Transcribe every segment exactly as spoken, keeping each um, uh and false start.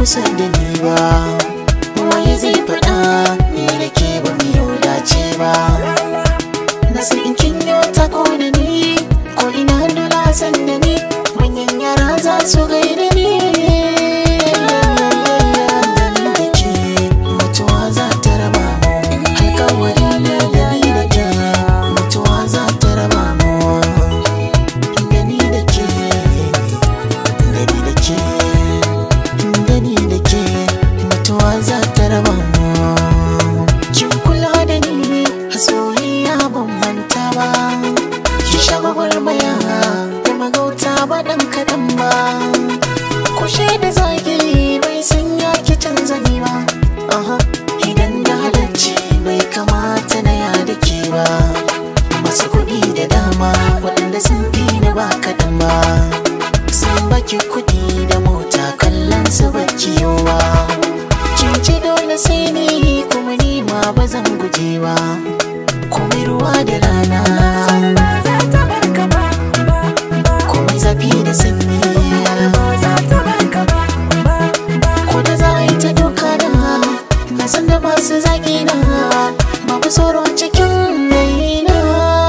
kusa da ni ba. Wai zai faɗa ni da ke ba mu yau dace ba. Na san in kin yi ta ko da ni, ko ina nuna san da ni, manyan yara za su gaida ni. Kushe da zagi bai sanya ki canza ni ba. Idan da halacci bai kamata na yada ke ba. Masu kuɗi da dama waɗanda sun fi ni ba kaɗan ba. Sun baki kuɗi da mota kallon su baki yowa. Kin ci dole sai ni kuma ni ma ba zan guje ba. Komai ruwa da rana komai zafi da sanyi, ko da za a yi ta doka da na san da masu zagi na babu tsoro cikin raina.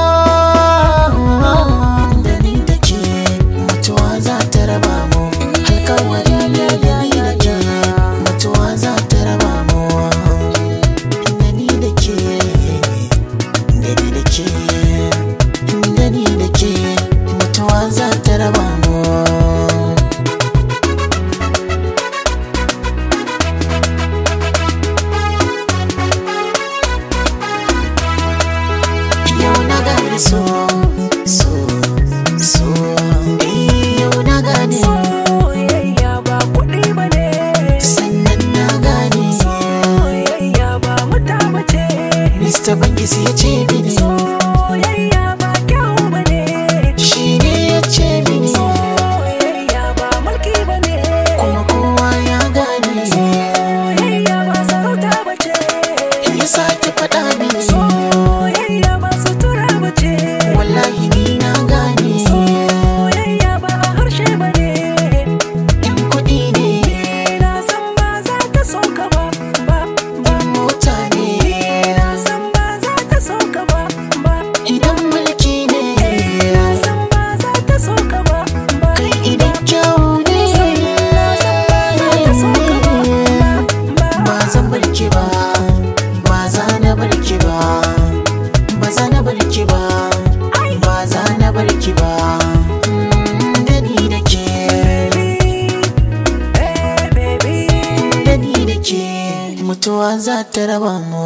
Da ni da ke mutuwa za ta raba mu, alkawari ne da ni da ke mutuwa za ta raba mu. Da ni da ke, da ni da ke, da ni da ke mutuwa za ta raba mu. So, so, so, yau na gane soyayya ba kuɗi ba ne, sannan na gane soyayya ba muta ba ce, Mister Bangisi ya ce mini soyayya ba kyau ba ne, shi ne ya ce mini soyayya ba mulki ba ne, kuma kowa ya gane soyayya ba sarauta ba ce, ya sake faɗa mini soyayya ba sutura ba ce, wallahi ni na gane soyayya ba harshe ba ne, in kuɗi ne na san ba za ta so ka ba, ba, ba, in mota ne na san ba za ta so ka ba, ba, idan mulki ne na san ba za ta so ka ba, ba, kai idan kyau ne na san ba za ta so ka ba, ba, ba zan barki ba, ba za na barki ba, ba za na barki ba, ba za na barki ba. Da ni da ke, eh baby, da ni da ke mutuwa za ta raba mu.